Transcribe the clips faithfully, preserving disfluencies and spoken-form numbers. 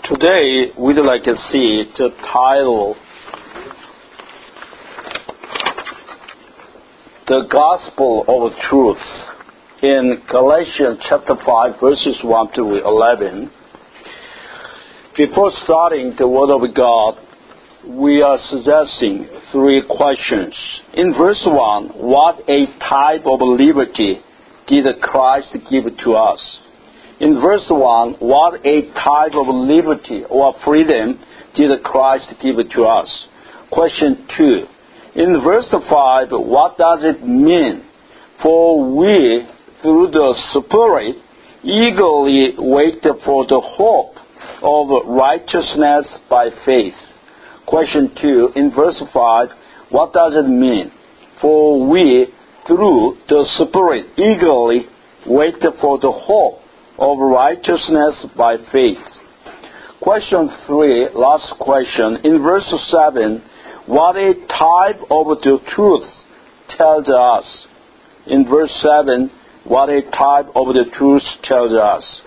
Today, we'd like to see the title, The Gospel of Truth, in Galatians chapter five, verses one to eleven. Before starting the Word of God, we are suggesting three questions. In verse one, what a type of liberty did Christ give to us? In verse one, what a type of liberty or freedom did Christ give to us? Question two, in verse five, what does it mean? For we, through the Spirit, eagerly wait for the hope of righteousness by faith. Question two, in verse five, what does it mean? For we, through the Spirit, eagerly wait for the hope of righteousness by faith. Question three, last question. In verse seven, what a type of the truth tells us. In verse seven, what a type of the truth tells us.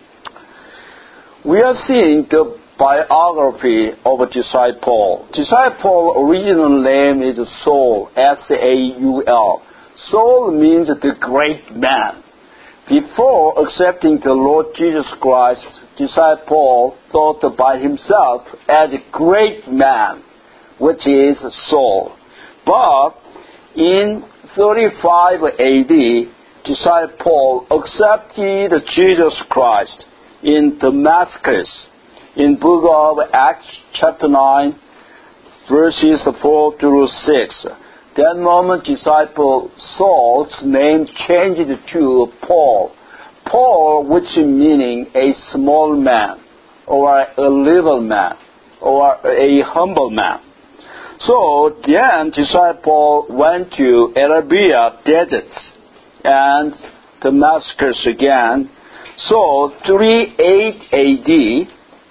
We are seeing the biography of a disciple. Disciple original name is Saul, S A U L. Saul means the great man. Before accepting the Lord Jesus Christ, disciple thought by himself as a great man, which is Saul. But in thirty-five A D, disciple accepted Jesus Christ in Damascus. In book of Acts chapter nine, verses four through six. That moment, disciple Saul's name changed to Paul. Paul, which meaning a small man, or a little man, or a humble man. So then, disciple went to Arabia desert and Damascus again. So, thirty-eight A D,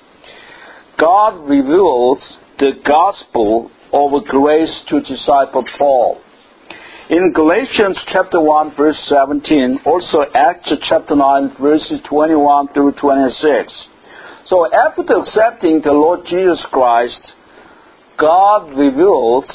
God reveals the gospel of grace to disciple Paul. In Galatians chapter one, verse seventeen, also Acts chapter nine, verses twenty-one through twenty-six. So after accepting the Lord Jesus Christ, God reveals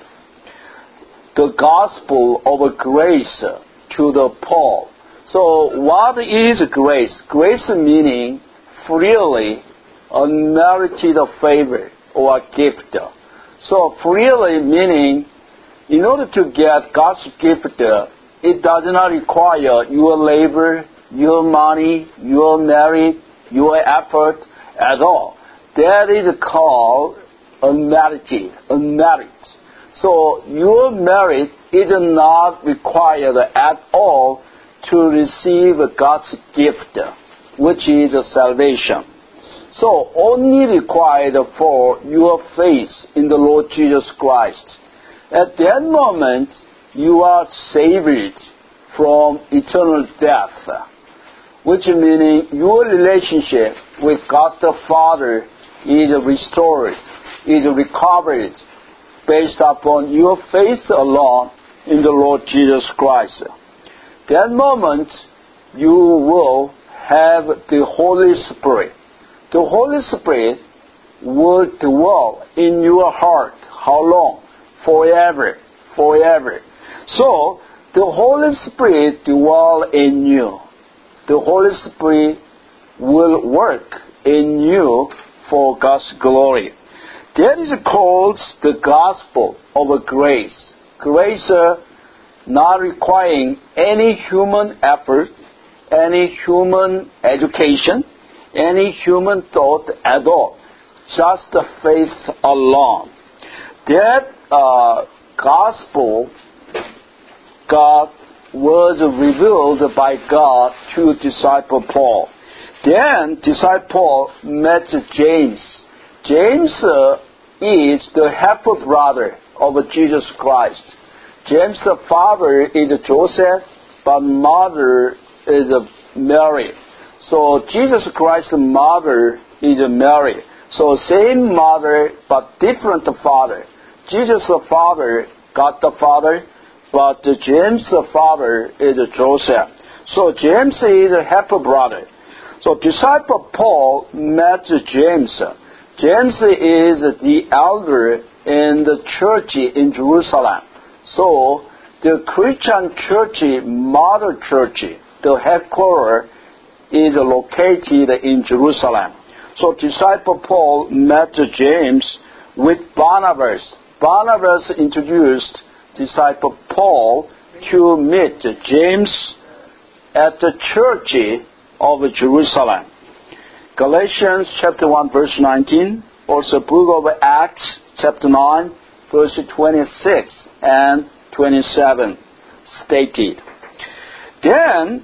the gospel of grace to the Paul. So what is grace? Grace meaning freely unmerited favor or gift. So freely meaning, in order to get God's gift, it does not require your labor, your money, your merit, your effort at all. That is called unmerited, unmerit. So your merit is not required at all to receive God's gift, which is salvation. So only required for your faith in the Lord Jesus Christ. At that moment, you are saved from eternal death, which meaning your relationship with God the Father is restored, is recovered, based upon your faith alone in the Lord Jesus Christ. That moment, you will have the Holy Spirit. The Holy Spirit will dwell in your heart. How long? Forever. Forever. So, the Holy Spirit dwell in you. The Holy Spirit will work in you for God's glory. That is called the gospel of grace. Grace uh, not requiring any human effort, any human education, any human thought at all, just the faith alone. That uh, gospel, God was revealed by God to disciple Paul. Then disciple met James. James uh, is the half brother of Jesus Christ. James' father is Joseph, but mother is Mary. So Jesus Christ's mother is Mary. So same mother, but different father. Jesus' father, God the Father, but James' father is Joseph. So James is a half brother. So disciple Paul met James. James is the elder in the church in Jerusalem. So the Christian church, mother church, the headquarters is located in Jerusalem. So disciple Paul met James with Barnabas. Barnabas introduced disciple Paul to meet James at the church of Jerusalem. Galatians chapter one verse nineteen, also book of Acts chapter nine verse twenty-six and twenty-seven stated. Then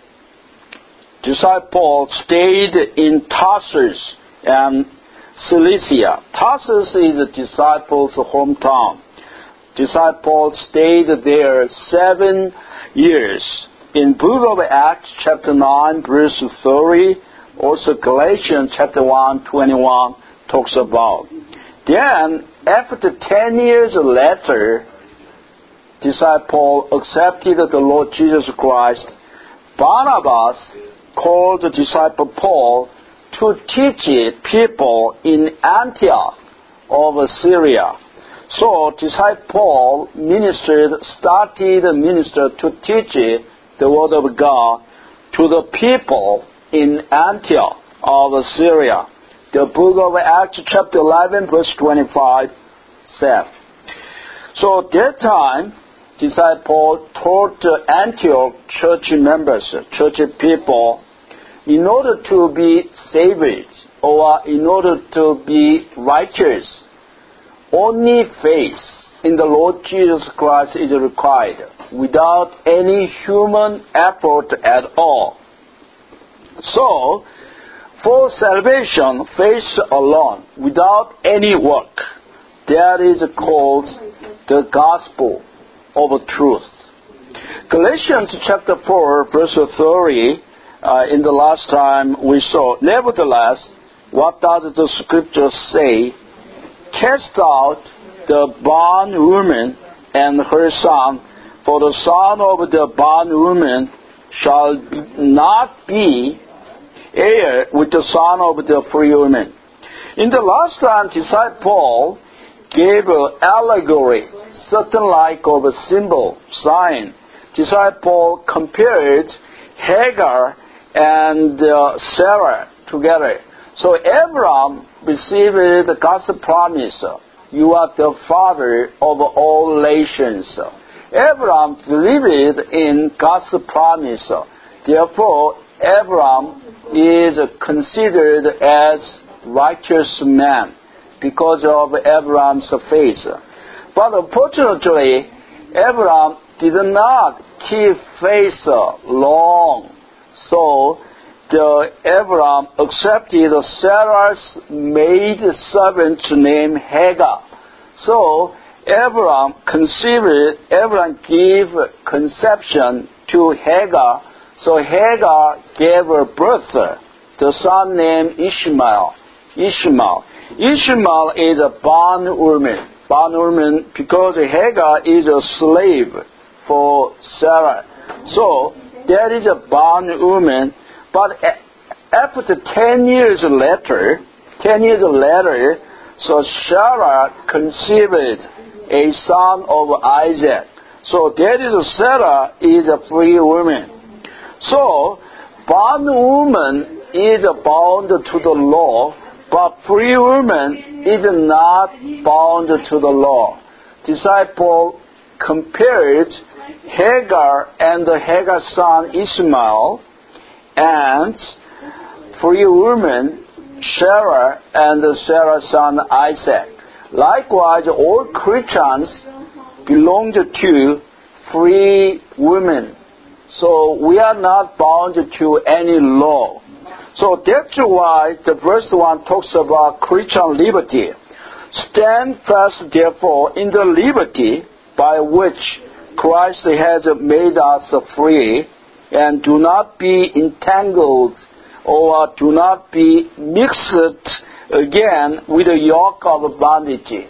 disciple Paul stayed in Tarsus and Cilicia. Tarsus is a disciple's hometown. Disciple Paul stayed there seven years. In book of Acts chapter nine verse thirty, also Galatians chapter one twenty-one talks about. Then after ten years later, disciple Paul accepted the Lord Jesus Christ. Barnabas called the disciple Paul to teach people in Antioch of Syria. So disciple Paul ministered, started to minister to teach the word of God to the people in Antioch of Syria. The book of Acts chapter eleven verse twenty-five said. So at that time, disciple Paul taught Antioch church members, church people, in order to be saved or in order to be righteous, only faith in the Lord Jesus Christ is required, without any human effort at all. So, for salvation, faith alone, without any work, that is called the gospel of truth. Galatians chapter four, verse thirty, uh, in the last time we saw, nevertheless, what does the scripture say? Cast out the bondwoman and her son, for the son of the bondwoman shall not be heir with the son of the free woman. In the last time, disciple Paul gave an allegory, certain like of a symbol, sign. Disciple Paul compared Hagar and uh, Sarah together. So Abraham received the God's promise, you are the father of all nations. Abraham believed in God's promise. Therefore, Abraham is considered as righteous man because of Abraham's faith. But unfortunately, Abraham did not keep faith long. So, the Abraham accepted Sarah's maid servant named Hagar. So, Abraham conceived, Abraham gave conception to Hagar. So Hagar gave birth to the son named Ishmael. Ishmael. Ishmael is a bondwoman. Bondwoman because Hagar is a slave for Sarah. So that is a bondwoman. But after ten years later, ten years later, so Sarah conceived a son of Isaac. So that is Sarah is a free woman. So bondwoman is bound to the law, but free woman is not bound to the law. Disciple compared Hagar and Hagar's son Ishmael and free woman Sarah and Sarah's son Isaac. Likewise, all Christians belong to free women. So we are not bound to any law. So that's why the verse one talks about Christian liberty. Stand fast, therefore, in the liberty by which Christ has made us free, and do not be entangled or do not be mixed again with the yoke of bondage.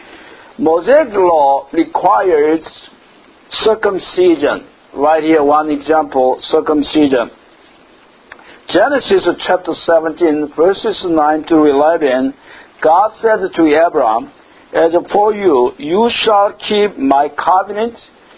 Mosaic law requires circumcision. Right here, one example, circumcision. Genesis chapter seventeen, verses nine to eleven, God said to Abraham, "As for you, you shall keep my covenant,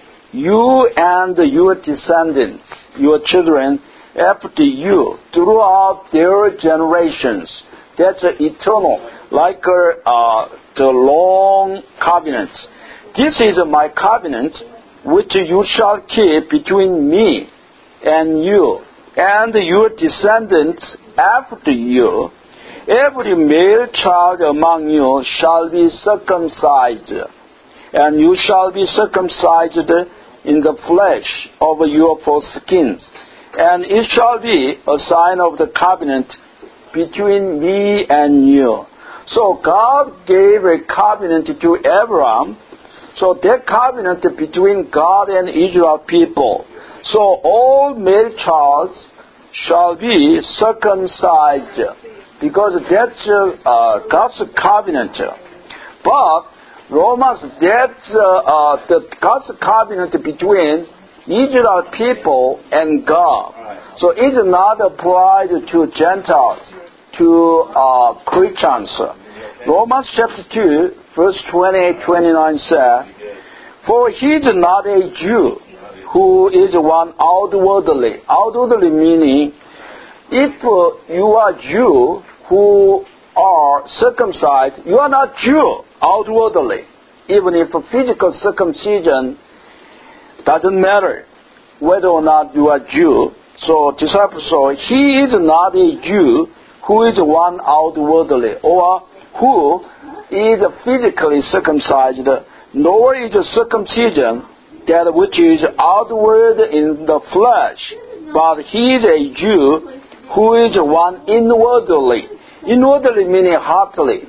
you and your descendants, your children after you, throughout their generations." That's eternal, like uh, the long covenant. "This is my covenant, which you shall keep between me and you, and your descendants after you. Every male child among you shall be circumcised, and you shall be circumcised in the flesh of your foreskins, and it shall be a sign of the covenant between me and you." So God gave a covenant to Abraham. So that covenant between God and Israel people. So all male child shall be circumcised, because that's uh, God's covenant. But Romans, that's uh, uh, the God's covenant between Israel people and God. So it's not applied to Gentiles, to uh, Christians. Romans chapter two, verse twenty-eight, twenty-nine says, "For he is not a Jew who is one outwardly." Outwardly meaning, if uh, you are Jew who are circumcised, you are not Jew outwardly. Even if a physical circumcision doesn't matter whether or not you are Jew. So disciples, so he is not a Jew who is one outwardly, or who is physically circumcised, nor is circumcision that which is outward in the flesh, but he is a Jew who is one inwardly. Inwardly meaning heartily.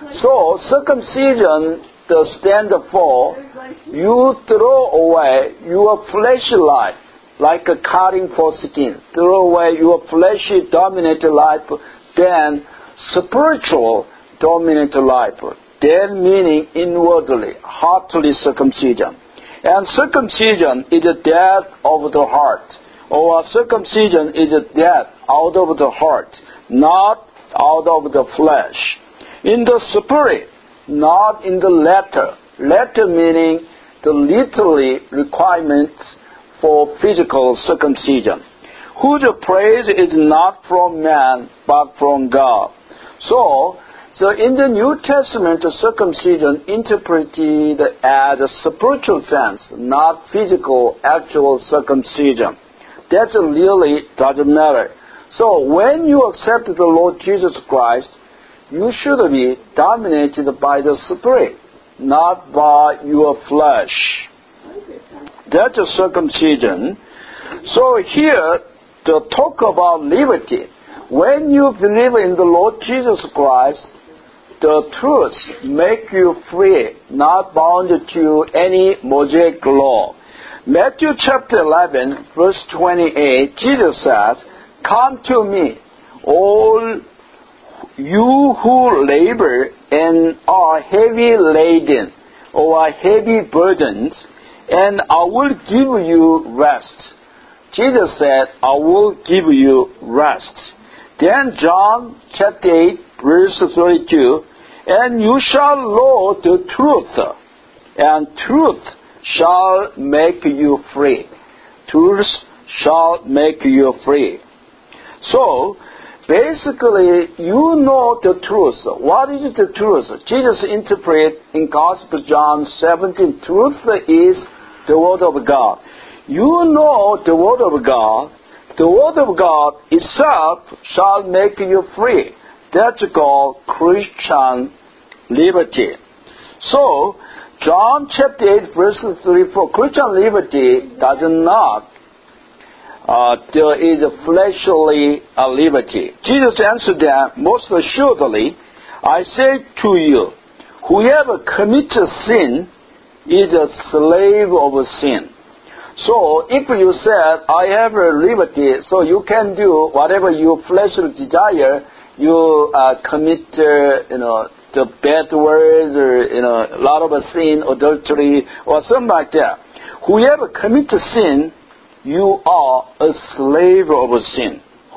So circumcision the stand for you throw away your fleshy life, like a cutting for skin. Throw away your fleshy dominated life, then spiritual dominated life. Then meaning inwardly, heartily circumcision. And circumcision is a death of the heart, or circumcision is a death out of the heart, not out of the flesh. In the spirit, not in the letter. Letter meaning the literary requirements for physical circumcision, whose praise is not from man, but from God. So, so in the New Testament, circumcision interpreted as a spiritual sense, not physical, actual circumcision. That really doesn't matter. So when you accept the Lord Jesus Christ, you should be dominated by the Spirit, not by your flesh. That's a circumcision. So here, to talk about liberty, when you believe in the Lord Jesus Christ, the truth make you free, not bound to any Mosaic law. Matthew chapter eleven, verse twenty-eight, Jesus says, "Come to me, all you who labor and are heavy laden, or are heavy burdens, and I will give you rest." Jesus said, "I will give you rest." Then John chapter eight, verse thirty-two, "And you shall know the truth, and truth shall make you free." Truth shall make you free. So, basically, you know the truth. What is the truth? Jesus interprets in Gospel John seventeen, truth is the Word of God. You know the Word of God. The Word of God itself shall make you free. That's called Christian liberty. So, John chapter eight, verse thirty-four, Christian liberty does not Uh, there is a fleshly uh, liberty. Jesus answered them, "Most assuredly, I say to you, whoever commits a sin is a slave of sin." So, if you said, "I have a liberty," so you can do whatever you fleshly desire, you uh, commit, uh, you know, the bad words, or you know, a lot of a sin, adultery, or something like that. Whoever commits a sin, you are a slave of sin.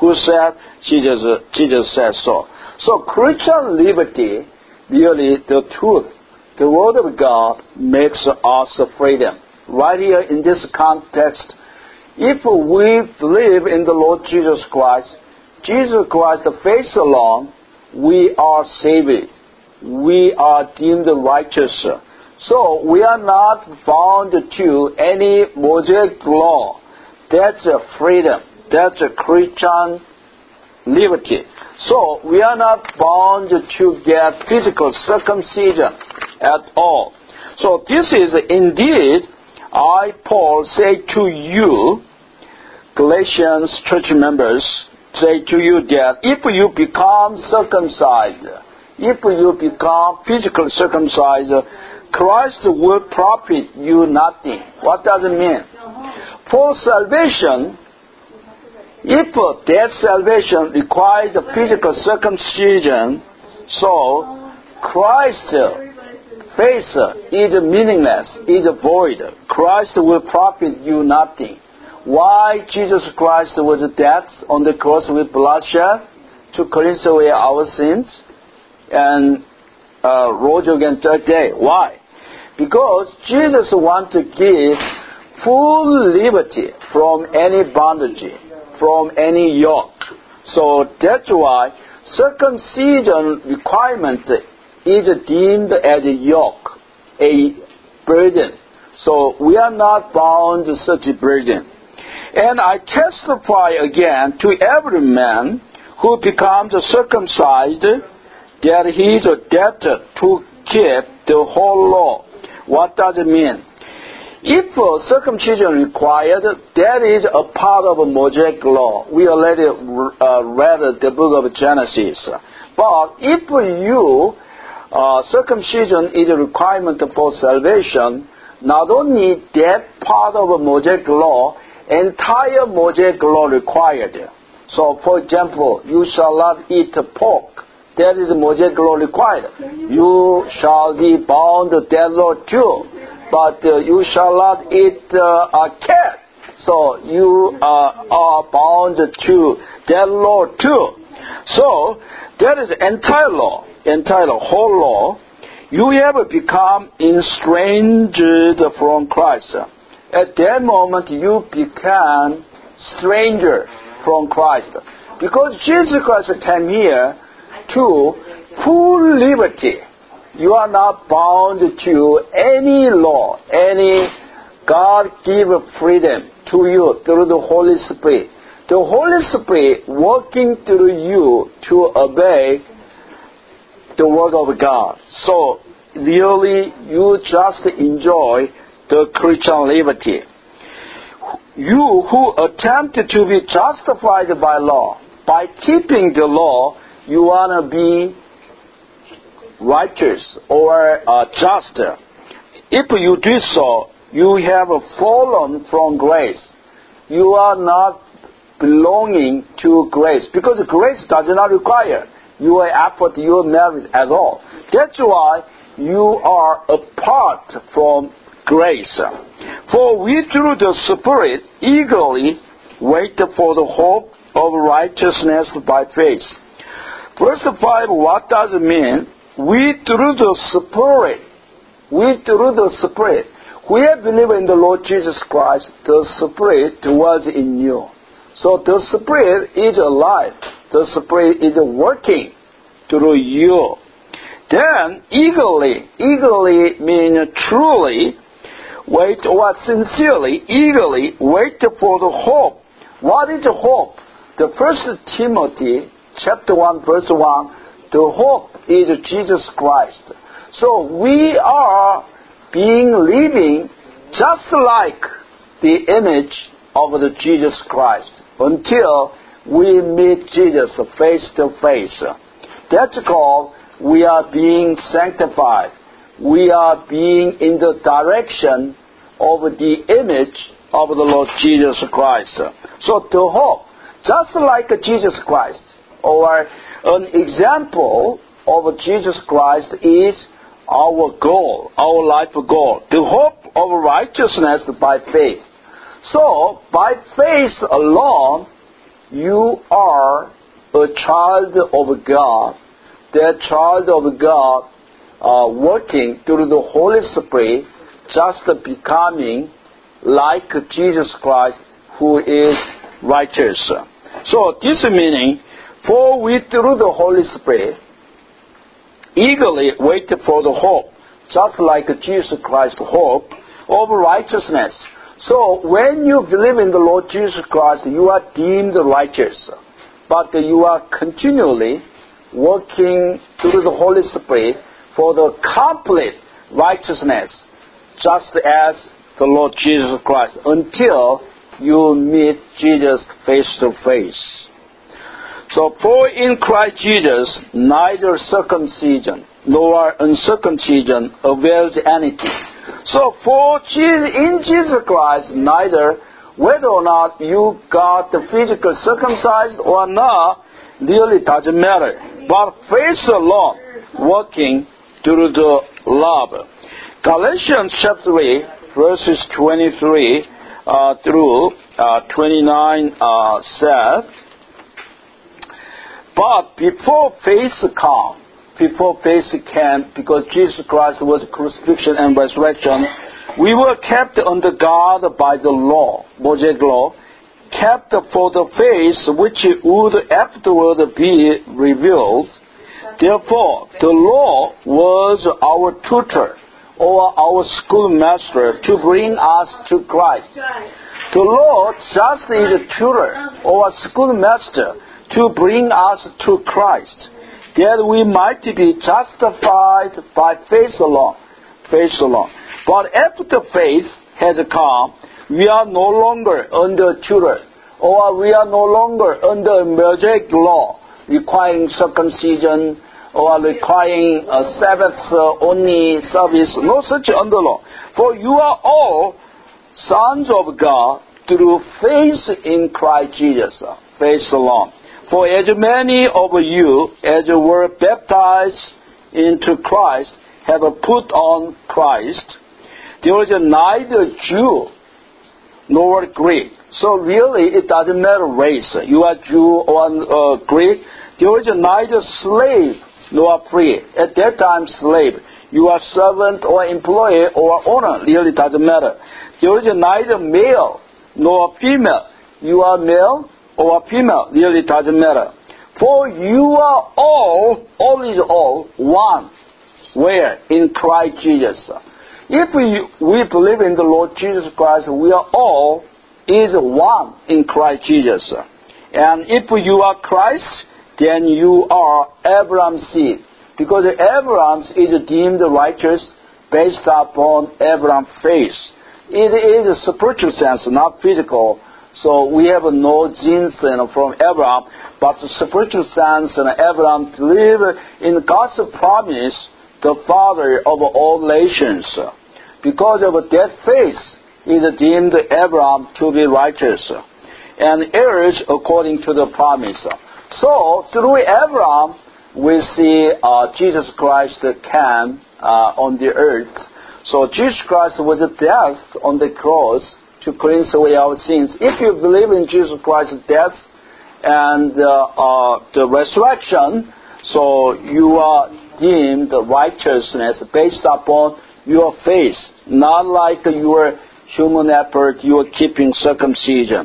Who said? Jesus, Jesus said so. So Christian liberty, really the truth, the Word of God makes us freedom. Right here in this context, if we believe in the Lord Jesus Christ, Jesus Christ, the faith alone, we are saved. We are deemed righteous. So we are not bound to any Mosaic law. That's a freedom. That's a Christian liberty. So we are not bound to get physical circumcision at all. So this is indeed, I, Paul, say to you, Galatians church members, say to you that if you become circumcised, if you become physical circumcised, Christ will profit you nothing. What does it mean? For salvation, if that salvation requires a physical circumcision, so Christ's faith is meaningless, is void. Christ will profit you nothing. Why Jesus Christ was dead on the cross with bloodshed? To cleanse away our sins and uh, rose again third day. Why? Because Jesus wants to give full liberty from any bondage, from any yoke. So that's why circumcision requirement is deemed as a yoke, a burden. So we are not bound to such a burden. And I testify again to every man who becomes circumcised that he is a debtor to keep the whole law. What does it mean? If uh, circumcision required, that is a part of a Mosaic law. We already uh, read the book of Genesis. But if you, uh, circumcision is a requirement for salvation, not only that part of a Mosaic law, entire Mosaic law required. So, for example, you shall not eat pork. That is Mosaic law required. You shall be bound to that law too. But uh, you shall not eat uh, a cat. So you uh, are bound to that law too. So that is entire law, entire law, whole law. You have become estranged from Christ. At that moment you become stranger from Christ. Because Jesus Christ came here to full liberty. You are not bound to any law, any God-given freedom to you through the Holy Spirit. The Holy Spirit working through you to obey the Word of God. So, really, you just enjoy the Christian liberty. You who attempt to be justified by law, by keeping the law, you want to be righteous or uh, just. If you do so, you have fallen from grace. You are not belonging to grace because grace does not require your effort, your merit at all. That's why you are apart from grace. For we through the Spirit eagerly wait for the hope of righteousness by faith. Verse five, what does it mean? We through the Spirit, we through the Spirit, we have believed in the Lord Jesus Christ, the Spirit was in you. So the Spirit is alive. The Spirit is working through you. Then eagerly, eagerly means truly, wait or sincerely, eagerly wait for the hope. What is the hope? The First Timothy chapter one verse one, the hope is Jesus Christ. So we are being living just like the image of the Jesus Christ until we meet Jesus face to face. That's called we are being sanctified. We are being in the direction of the image of the Lord Jesus Christ. So the hope, just like Jesus Christ, or an example of Jesus Christ is our goal, our life goal, the hope of righteousness by faith. So, by faith alone, you are a child of God, that child of God uh, working through the Holy Spirit, just becoming like Jesus Christ, who is righteous. So this meaning, for we through the Holy Spirit eagerly wait for the hope, just like Jesus Christ's hope of righteousness. So when you believe in the Lord Jesus Christ, you are deemed righteous, but you are continually working through the Holy Spirit for the complete righteousness, just as the Lord Jesus Christ, until you meet Jesus face to face. So, for in Christ Jesus, neither circumcision nor uncircumcision avails anything. So, for Jesus, in Jesus Christ, neither whether or not you got the physical circumcised or not really doesn't matter. But faith alone, working through the love. Galatians chapter three, verses twenty-three uh, through uh, twenty-nine uh, said, but before faith come, before faith came, because Jesus Christ was crucifixion and resurrection, we were kept under God by the law, Mosaic law, kept for the faith which would afterward be revealed. Therefore, the law was our tutor or our schoolmaster to bring us to Christ. The law just is a tutor or a schoolmaster to bring us to Christ, that we might be justified by faith alone. Faith alone. But after faith has come, we are no longer under tutor, or we are no longer under Mosaic law requiring circumcision or requiring a Sabbath-only service. No such under law. For you are all sons of God through faith in Christ Jesus. Faith alone. For as many of you as were baptized into Christ have put on Christ, there is neither Jew nor Greek. So really it doesn't matter race. You are Jew or uh, Greek. There is neither slave nor free. At that time slave. You are servant or employee or owner. Really doesn't matter. There is neither male nor female. You are male or female, really doesn't matter. For you are all, all is all, one. Where? In Christ Jesus. If we, we believe in the Lord Jesus Christ, we are all is one in Christ Jesus. And if you are Christ, then you are Abraham's seed. Because Abraham is deemed righteous based upon Abraham's faith. It is a spiritual sense, not physical. So we have no genes you know, from Abraham, but the spiritual sense, and Abraham believed in God's promise, the father of all nations. Because of that faith, is deemed Abraham to be righteous, and heirs according to the promise. So through Abraham, we see uh, Jesus Christ came uh, on the earth. So Jesus Christ was dead on the cross to cleanse away our sins. If you believe in Jesus Christ's death and uh, uh, the resurrection, so you are deemed righteousness based upon your faith, not like your human effort, you are keeping circumcision.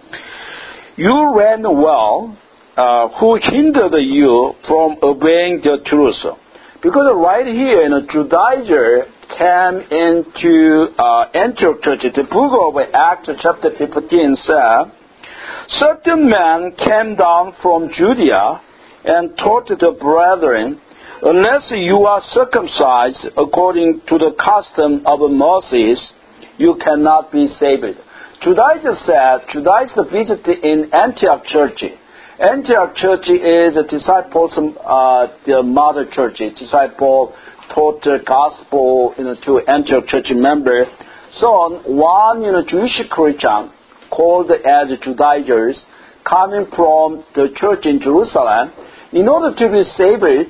You ran well, uh, who hindered you from obeying the truth? Because right here, in a Judaizer came into uh, Antioch church. The book of Acts chapter fifteen says, certain men came down from Judea and taught the brethren, unless you are circumcised according to the custom of Moses, you cannot be saved. Judaizer said, Judaizer visited in Antioch church. Antioch church is a disciples, uh, the mother church. Disciple taught the gospel you know, to Antioch church member. So one you know, Jewish Christian called as Judaizers coming from the church in Jerusalem, in order to be saved,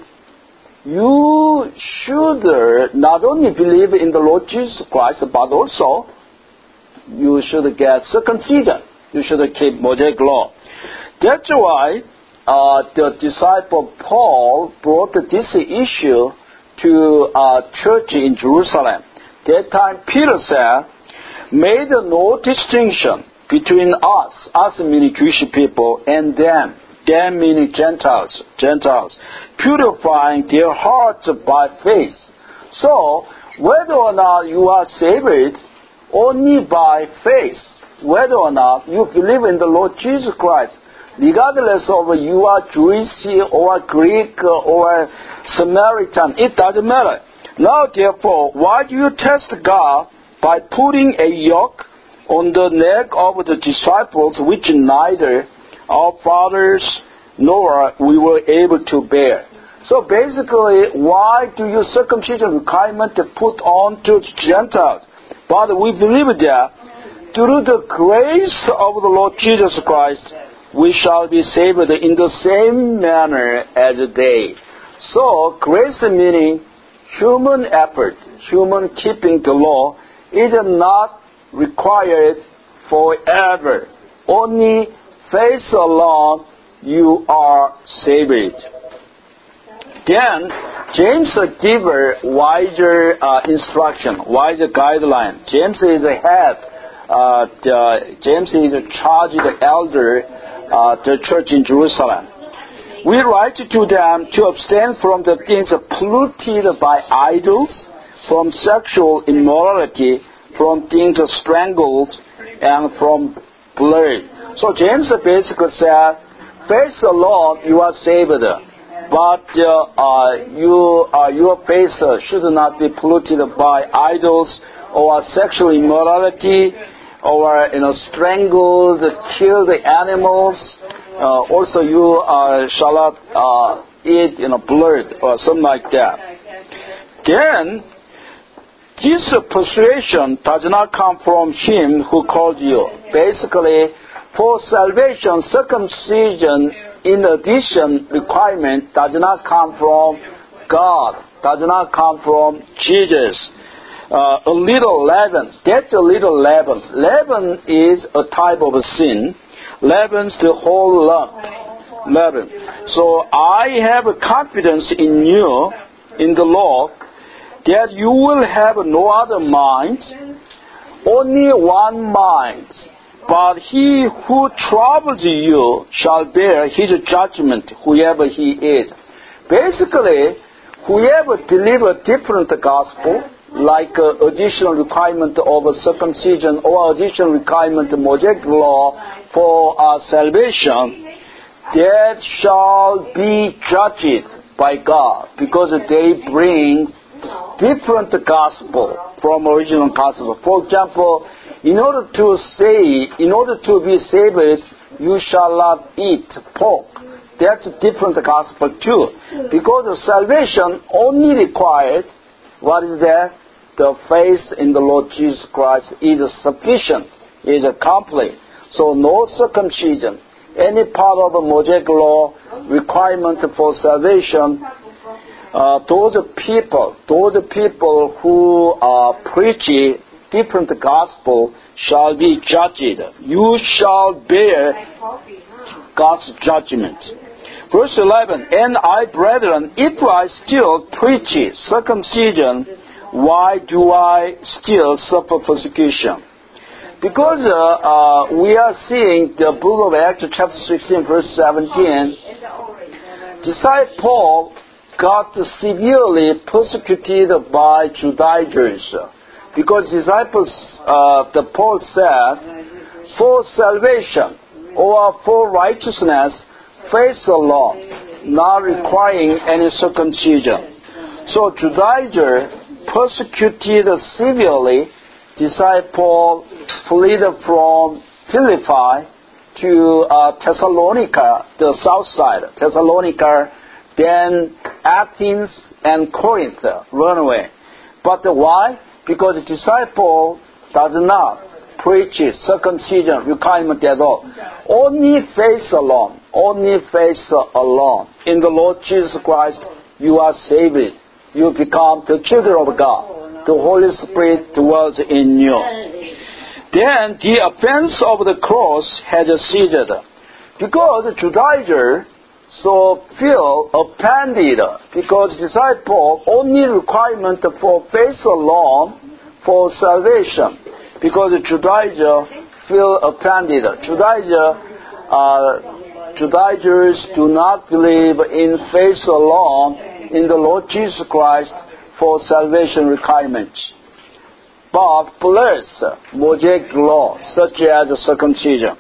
you should not only believe in the Lord Jesus Christ, but also you should get circumcision. You should keep Mosaic law. That's why uh, the disciple Paul brought this issue to uh, church in Jerusalem. That time Peter said, made no distinction between us, us meaning Jewish people, and them, them meaning Gentiles, Gentiles, purifying their hearts by faith. So, whether or not you are saved, only by faith, whether or not you believe in the Lord Jesus Christ, regardless of you are Jewish or Greek or Samaritan, it doesn't matter. Now, therefore, why do you test God by putting a yoke on the neck of the disciples which neither our fathers nor we were able to bear? So basically, why do you circumcision requirement to put on to the Gentiles? But we believe that through the grace of the Lord Jesus Christ, we shall be saved in the same manner as they. So, grace meaning human effort, human keeping the law, is not required forever. Only faith alone you are saved. Then, James gives a wiser uh, instruction, wiser guideline. James is the head. Uh, the, James is a charge, the elder, uh, the church in Jerusalem. We write to them to abstain from the things polluted by idols, from sexual immorality, from things strangled, and from blood. So James basically said, faith alone you are saved, but uh, uh, you, uh, your faith uh, should not be polluted by idols or sexual immorality, or you know, strangled, killed animals. Uh, also, you uh, shall not uh, eat you know, blood or something like that. Then, this persuasion does not come from him who called you. Basically, for salvation, circumcision in addition requirement does not come from God, does not come from Jesus. Uh, a little leaven, that's a little leaven. Leaven is a type of a sin. Leaven's the whole lump. Leaven. So I have confidence in you, in the Lord, that you will have no other mind, only one mind. But he who troubles you shall bear his judgment, whoever he is. Basically, whoever delivers different gospel, like uh, additional requirement of circumcision or additional requirement of Mosaic law for uh, salvation, that shall be judged by God, because they bring different gospel from original gospel. For example, in order to say, in order to be saved, you shall not eat pork. That's a different gospel too. Because of salvation only required, what is that? The faith in the Lord Jesus Christ is sufficient, is complete. So no circumcision, any part of the Mosaic law requirement for salvation, uh, those people, those people who uh, preach different gospel shall be judged. You shall bear God's judgment. Verse eleven, and I, brethren, if I still preach circumcision, why do I still suffer persecution? Because uh, uh, we are seeing the book of Acts chapter sixteen verse seventeen, disciple Paul got severely persecuted by Judaizers. Because disciples, uh, the Paul said, for salvation or for righteousness, faith alone, not requiring any circumcision. So Judaizers persecuted severely. Disciple fled from Philippi to uh, Thessalonica, the south side, Thessalonica, then Athens and Corinth, run away. But why? Because the disciple does not preach circumcision requirement at all. Only faith alone, only faith alone. In the Lord Jesus Christ, you are saved. You become the children of God. The Holy Spirit dwells in you. Then the offense of the cross has ceased. Because Judaizers so feel offended because disciple only requirement for faith alone for salvation. Because Judaizers feel offended. Judaizers, uh, Judaizers do not believe in faith alone in the Lord Jesus Christ for salvation requirements, but plus Mosaic law such as circumcision.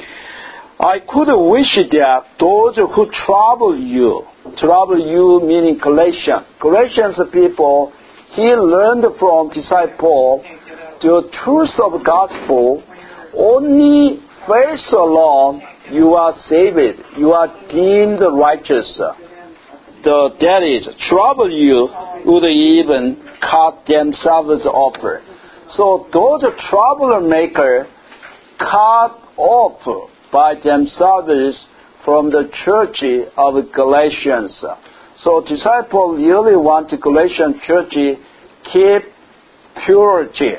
I could wish that those who trouble you, trouble you meaning Galatians, Galatians people, he learned from disciple the truth of gospel. Only faith alone you are saved, you are deemed righteous. The, that is, trouble you would even cut themselves off. So those troublemakers cut off by themselves from the church of Galatians. So disciples really want the Galatian church keep purity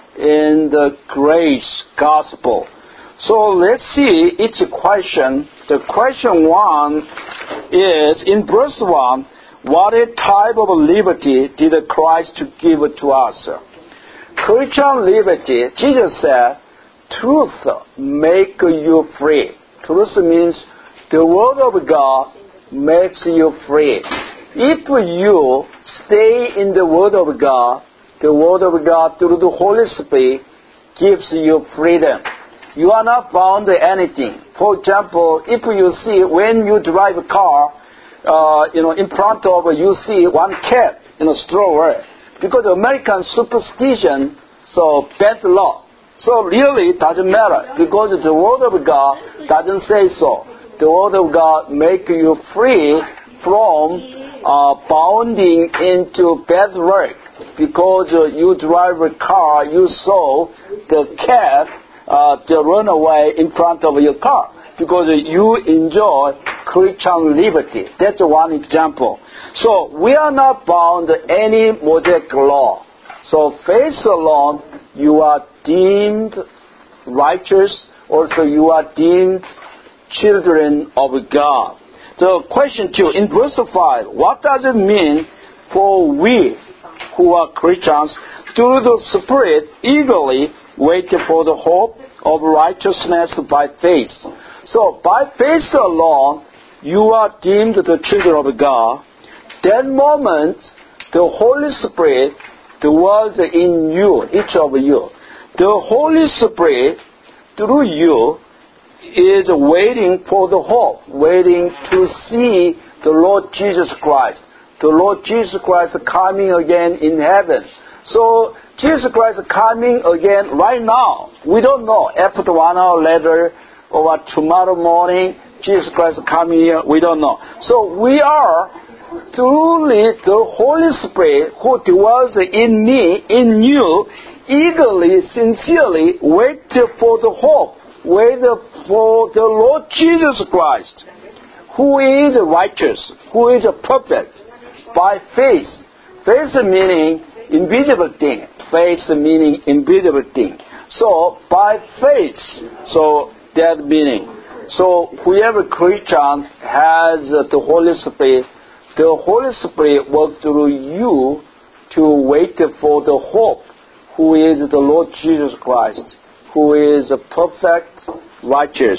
in the grace gospel. So let's see each question. The question one is, in verse one, what type of liberty did Christ give to us? Christian liberty, Jesus said, truth make you free. Truth means the word of God makes you free. If you stay in the word of God, the word of God through the Holy Spirit gives you freedom. You are not bound to anything. For example, if you see when you drive a car, uh, you know, in front of you see one cat in a stroller, because American superstition, so bad law. So really it doesn't matter because the word of God doesn't say so. The word of God makes you free from uh, bounding into bad work. Because uh, you drive a car, you saw the cat uh, to run away in front of your car. Because uh, you enjoy Christian liberty. That's one example. So we are not bound to any Mosaic law. So faith alone, you are deemed righteous. Also, you are deemed children of God. So, question two, in verse five, what does it mean for we who are Christians through the Spirit eagerly wait for the hope of righteousness by faith? So, by faith alone, you are deemed the children of God. That moment, the Holy Spirit dwells in you, each of you. The Holy Spirit, through you, is waiting for the hope, waiting to see the Lord Jesus Christ. The Lord Jesus Christ coming again in heaven. So, Jesus Christ coming again right now. We don't know. After one hour later, or tomorrow morning, Jesus Christ coming here, we don't know. So, we are truly the Holy Spirit who dwells in me, in you, eagerly, sincerely wait for the hope, wait for the Lord Jesus Christ, who is righteous, who is perfect, by faith. Faith meaning invisible thing. Faith meaning invisible thing. So, by faith, so that meaning. So, whoever Christian has the Holy Spirit, the Holy Spirit works through you to wait for the hope, who is the Lord Jesus Christ, who is perfect, righteous.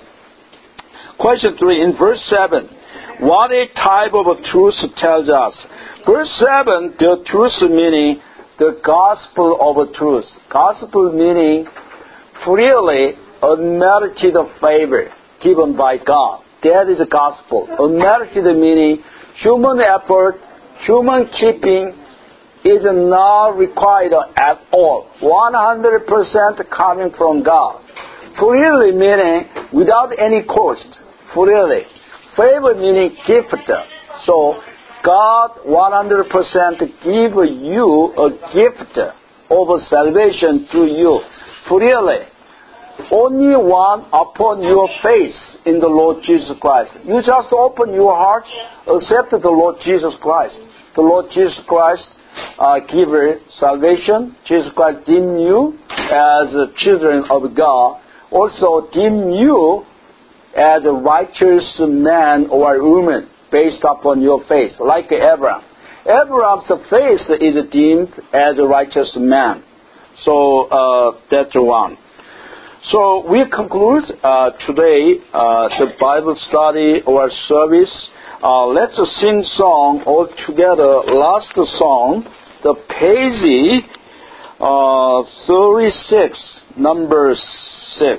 Question three, in verse seven, what a type of truth tells us? Verse seven, the truth meaning the gospel of truth. Gospel meaning freely unmerited favor given by God. That is the gospel. Unmerited meaning human effort, human keeping is not required at all. one hundred percent coming from God. Freely meaning without any cost. Freely. Favor meaning gift. So God one hundred percent give you a gift of salvation to you. Freely. Only one upon your faith in the Lord Jesus Christ. You just open your heart, accept the Lord Jesus Christ. The Lord Jesus Christ uh, giver salvation. Jesus Christ deemed you as children of God. Also deemed you as a righteous man or woman based upon your faith, like Abraham. Abraham's faith is deemed as a righteous man. So uh, that's one. So we conclude uh, today uh, the Bible study or service. Uh, let's sing song all together. Last song, the page uh, thirty-six, number six.